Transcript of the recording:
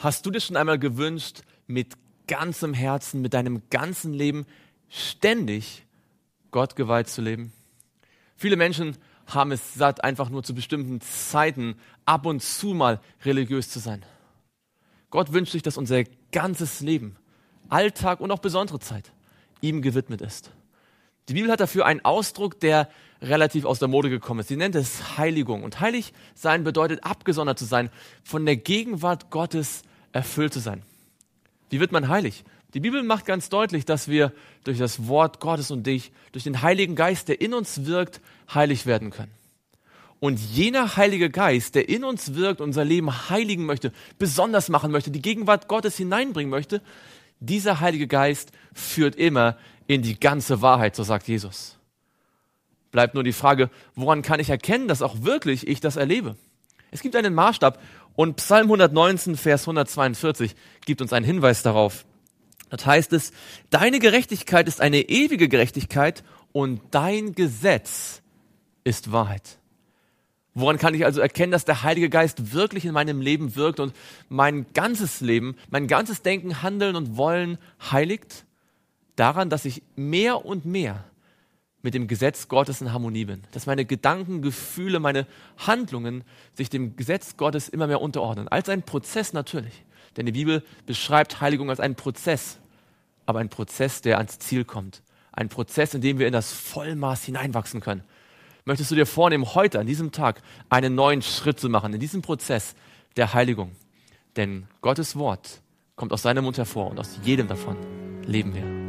Hast du dir schon einmal gewünscht, mit ganzem Herzen, mit deinem ganzen Leben ständig Gott geweiht zu leben? Viele Menschen haben es satt, einfach nur zu bestimmten Zeiten ab und zu mal religiös zu sein. Gott wünscht sich, dass unser ganzes Leben, Alltag und auch besondere Zeit ihm gewidmet ist. Die Bibel hat dafür einen Ausdruck, der relativ aus der Mode gekommen ist. Sie nennt es Heiligung. Und heilig sein bedeutet, abgesondert zu sein, von der Gegenwart Gottes erfüllt zu sein. Wie wird man heilig? Die Bibel macht ganz deutlich, dass wir durch das Wort Gottes und durch den Heiligen Geist, der in uns wirkt, heilig werden können. Und jener Heilige Geist, der in uns wirkt, unser Leben heiligen möchte, besonders machen möchte, die Gegenwart Gottes hineinbringen möchte, dieser Heilige Geist führt immer in die ganze Wahrheit, so sagt Jesus. Bleibt nur die Frage, woran kann ich erkennen, dass auch wirklich ich das erlebe? Es gibt einen Maßstab und Psalm 119, Vers 142 gibt uns einen Hinweis darauf. Das heißt es, deine Gerechtigkeit ist eine ewige Gerechtigkeit und dein Gesetz ist Wahrheit. Woran kann ich also erkennen, dass der Heilige Geist wirklich in meinem Leben wirkt und mein ganzes Leben, mein ganzes Denken, Handeln und Wollen heiligt? Daran, dass ich mehr und mehr mit dem Gesetz Gottes in Harmonie bin. Dass meine Gedanken, Gefühle, meine Handlungen sich dem Gesetz Gottes immer mehr unterordnen. Als ein Prozess natürlich. Denn die Bibel beschreibt Heiligung als einen Prozess. Aber ein Prozess, der ans Ziel kommt. Ein Prozess, in dem wir in das Vollmaß hineinwachsen können. Möchtest du dir vornehmen, heute, an diesem Tag, einen neuen Schritt zu machen in diesem Prozess der Heiligung? Denn Gottes Wort kommt aus seinem Mund hervor und aus jedem davon leben wir.